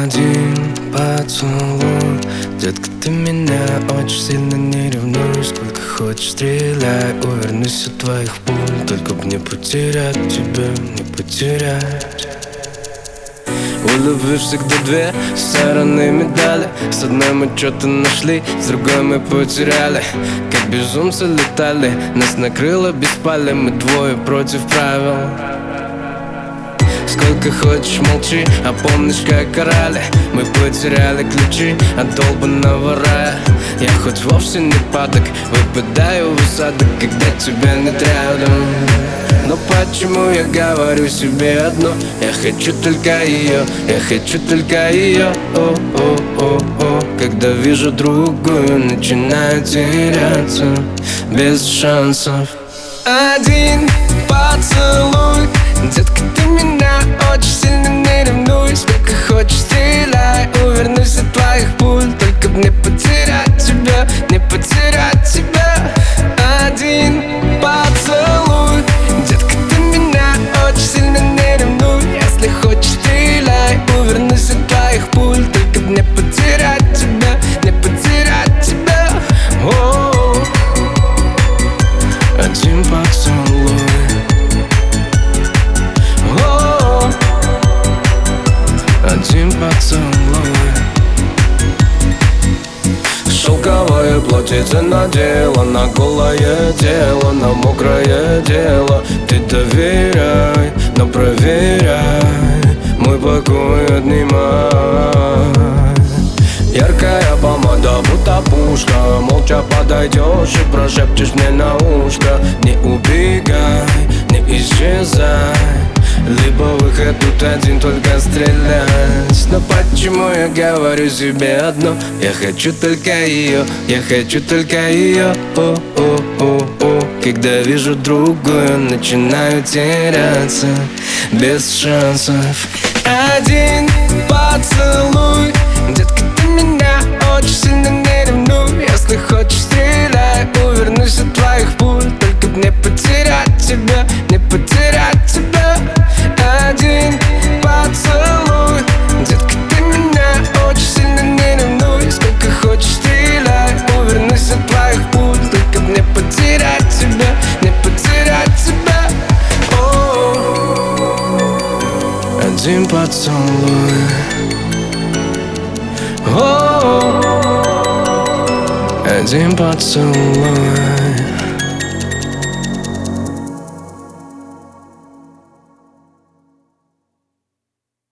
Один поцелуй, детка, ты меня очень сильно не ревнуй. Сколько хочешь стреляй, увернусь от твоих пуль. Только б не потерять тебя, не потерять. У любви всегда две стороны медали. С одной мы что-то нашли, с другой мы потеряли. Как безумцы летали, нас накрыло без пали. Мы двое против правил. Сколько хочешь молчи, а помнишь, как орали. Мы потеряли ключи от долбанного рая. Я хоть вовсе не падок, выпадаю в осадок, когда тебя нет рядом. Но почему я говорю себе одно? Я хочу только ее, я хочу только ее. О-о-о-о. Когда вижу другую, начинаю теряться без шансов. Один поцелуй, детка, ты меня очень сильно не ревнуй. Сколько хочешь стреляй, увернусь от твоих пуль. Только б не потерять тебя, не потерять тебя. Один поцелуй, детка, ты меня очень сильно не ревнуй. Если хочешь стреляй, увернусь от твоих пуль. Только б не потерять тебя, не потерять тебя. О-о-о. Один поцелуй. Один поцелуй. Шелковое платьице надела на голое тело, на мокрое дело. Ты доверяй, но проверяй, мой покой отнимай. Яркая помада, будто пушка. Молча подойдешь и прошепчешь мне на ушко. Не убегай, не исчезай. Либо выход тут один, только стрелять. Но почему я говорю себе одно? Я хочу только ее, я хочу только ее. О-о-о-о. Когда вижу другую, начинаю теряться без шансов. Один поцелуй, детка, ты меня очень сильно не ревнуй. Если хочешь стреляй, увернусь от твоих пуль. Только б не потерять тебя, не потерять тебя. Один поцелуй, детка, ты меня очень сильно не ревнуй. Сколько хочешь стреляй, увернусь от твоих пуль. Только б не потерять тебя, не потерять тебя. О-о-о. Один поцелуй. О-о-о. Один поцелуй.